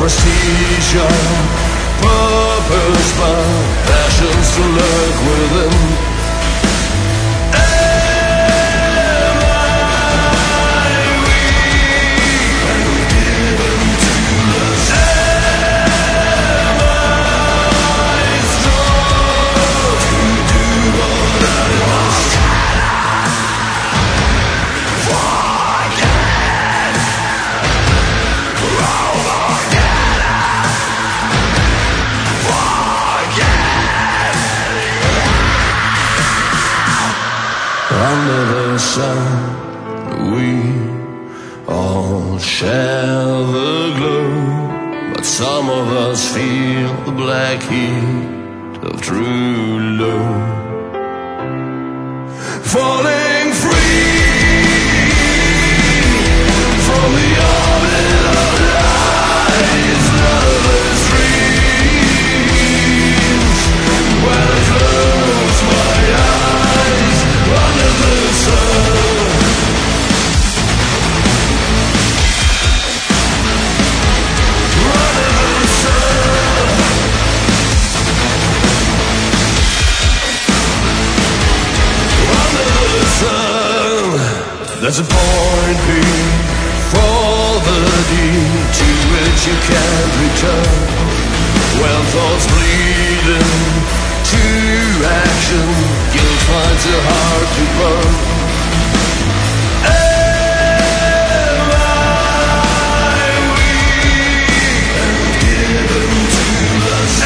anesthesia, purpose, my passions to lurk within. Under the sun, we all share the glow, but some of us feel the black heat of true love. Falling free from the orbit of lies, lover's dreams, when I close my eyes under the sun. Under the sun. Under the sun. There's a point B for the deed to which you can't return. When thoughts bleed into action, guilt finds it hard to burn. Am I weak and given to lust?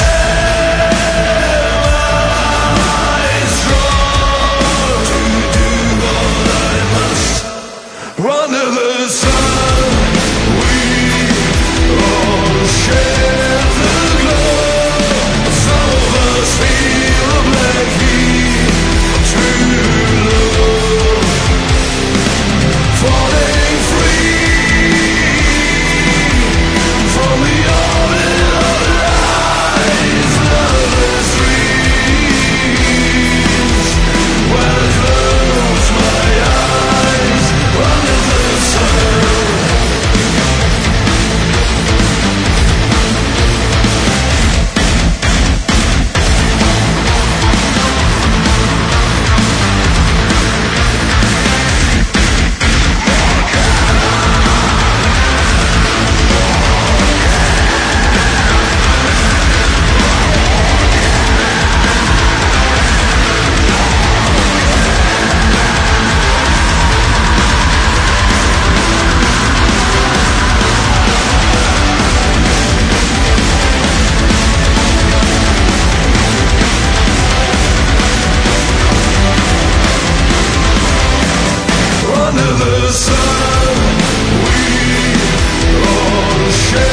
Am I strong to do what I must? Under the sun, we all share the glow. Some of us feel the black heat of true love. Falling free from the orbit of lies, lover's dreams. When I close my eyes under the sun. Under the sun, we all share.